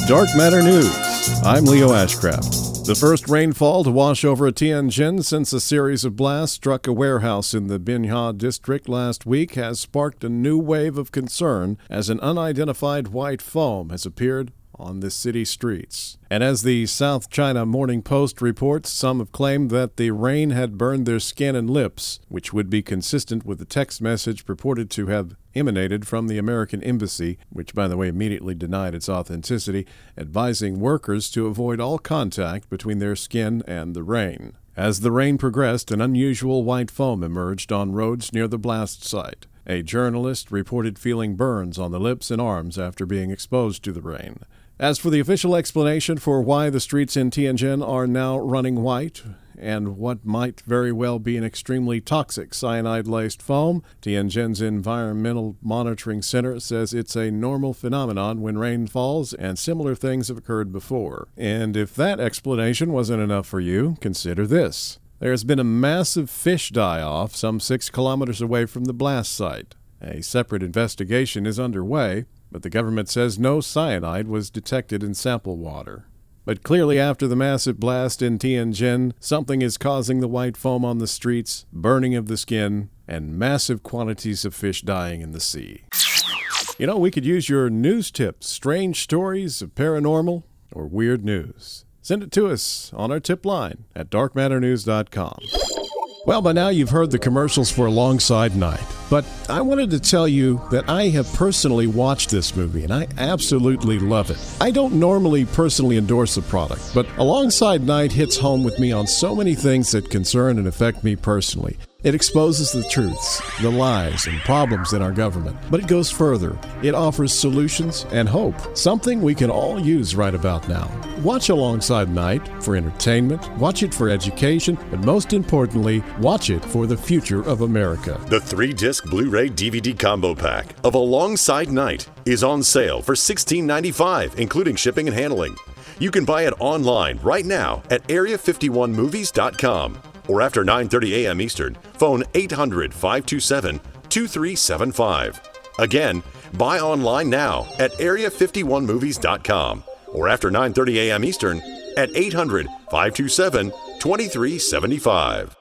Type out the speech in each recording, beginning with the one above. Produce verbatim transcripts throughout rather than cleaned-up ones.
Dark Matter News. I'm Leo Ashcraft. The first rainfall to wash over Tianjin since a series of blasts struck a warehouse in the Binhua district last week has sparked a new wave of concern as an unidentified white foam has appeared on the city streets. And as the South China Morning Post reports, some have claimed that the rain had burned their skin and lips, which would be consistent with the text message purported to have emanated from the American Embassy, which, by the way, immediately denied its authenticity, advising workers to avoid all contact between their skin and the rain. As the rain progressed, an unusual white foam emerged on roads near the blast site. A journalist reported feeling burns on the lips and arms after being exposed to the rain. As for the official explanation for why the streets in Tianjin are now running white and what might very well be an extremely toxic cyanide-laced foam, Tianjin's Environmental Monitoring Center says it's a normal phenomenon when rain falls and similar things have occurred before. And if that explanation wasn't enough for you, consider this. There's been a massive fish die-off some six kilometers away from the blast site. A separate investigation is underway, but the government says no cyanide was detected in sample water. But clearly after the massive blast in Tianjin, something is causing the white foam on the streets, burning of the skin, and massive quantities of fish dying in the sea. You know, we could use your news tips, strange stories of paranormal, or weird news. Send it to us on our tip line at dark matter news dot com. Well, by now you've heard the commercials for Alongside Night, but I wanted to tell you that I have personally watched this movie, and I absolutely love it. I don't normally personally endorse the product, but Alongside Night hits home with me on so many things that concern and affect me personally. It exposes the truths, the lies, and problems in our government. But it goes further. It offers solutions and hope, something we can all use right about now. Watch Alongside Night for entertainment, watch it for education, but most importantly, watch it for the future of America. The three-disc Blu-ray D V D combo pack of Alongside Night is on sale for sixteen ninety-five dollars, including shipping and handling. You can buy it online right now at area fifty-one movies dot com. Or after nine thirty a.m. Eastern, phone eight hundred, five two seven, two three seven five. Again, buy online now at area fifty-one movies dot com. Or after nine thirty a.m. Eastern at eight hundred, five two seven, two three seven five.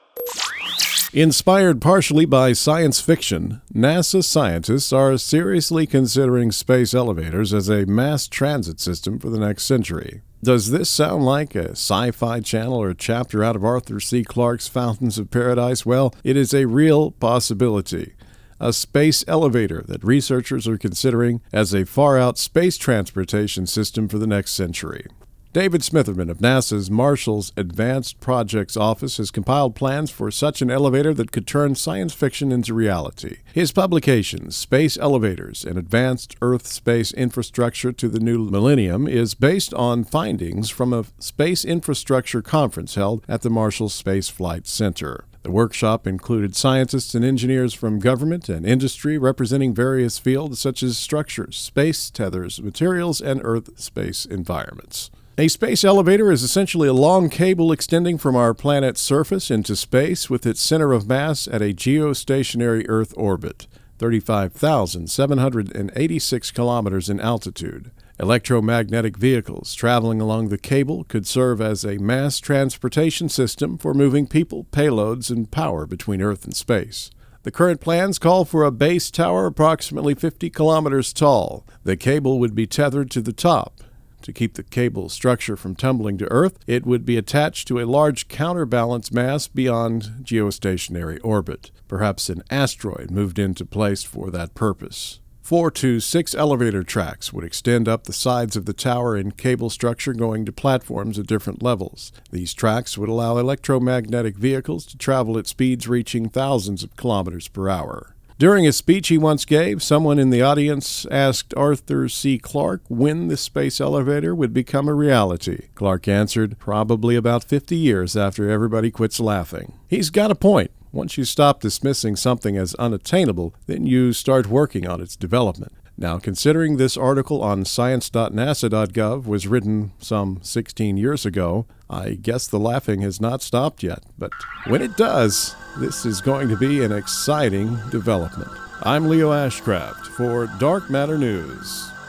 Inspired partially by science fiction, NASA scientists are seriously considering space elevators as a mass transit system for the next century. Does this sound like a sci-fi channel or a chapter out of Arthur C. Clarke's Fountains of Paradise? Well, it is a real possibility. A space elevator that researchers are considering as a far-out space transportation system for the next century. David Smitherman of NASA's Marshall's Advanced Projects Office has compiled plans for such an elevator that could turn science fiction into reality. His publication, Space Elevators, an Advanced Earth-Space Infrastructure to the New Millennium, is based on findings from a space infrastructure conference held at the Marshall Space Flight Center. The workshop included scientists and engineers from government and industry representing various fields such as structures, space tethers, materials, and Earth-space environments. A space elevator is essentially a long cable extending from our planet's surface into space with its center of mass at a geostationary Earth orbit, thirty-five thousand seven hundred eighty-six kilometers in altitude. Electromagnetic vehicles traveling along the cable could serve as a mass transportation system for moving people, payloads, and power between Earth and space. The current plans call for a base tower approximately fifty kilometers tall. The cable would be tethered to the top. To keep the cable structure from tumbling to Earth, it would be attached to a large counterbalance mass beyond geostationary orbit. Perhaps an asteroid moved into place for that purpose. Four to six elevator tracks would extend up the sides of the tower in cable structure going to platforms at different levels. These tracks would allow electromagnetic vehicles to travel at speeds reaching thousands of kilometers per hour. During a speech he once gave, someone in the audience asked Arthur C. Clarke when the space elevator would become a reality. Clarke answered, probably about fifty years after everybody quits laughing. He's got a point. Once you stop dismissing something as unattainable, then you start working on its development. Now, considering this article on science dot nasa dot gov was written some sixteen years ago, I guess the laughing has not stopped yet. But when it does, this is going to be an exciting development. I'm Leo Ashcraft for Dark Matter News.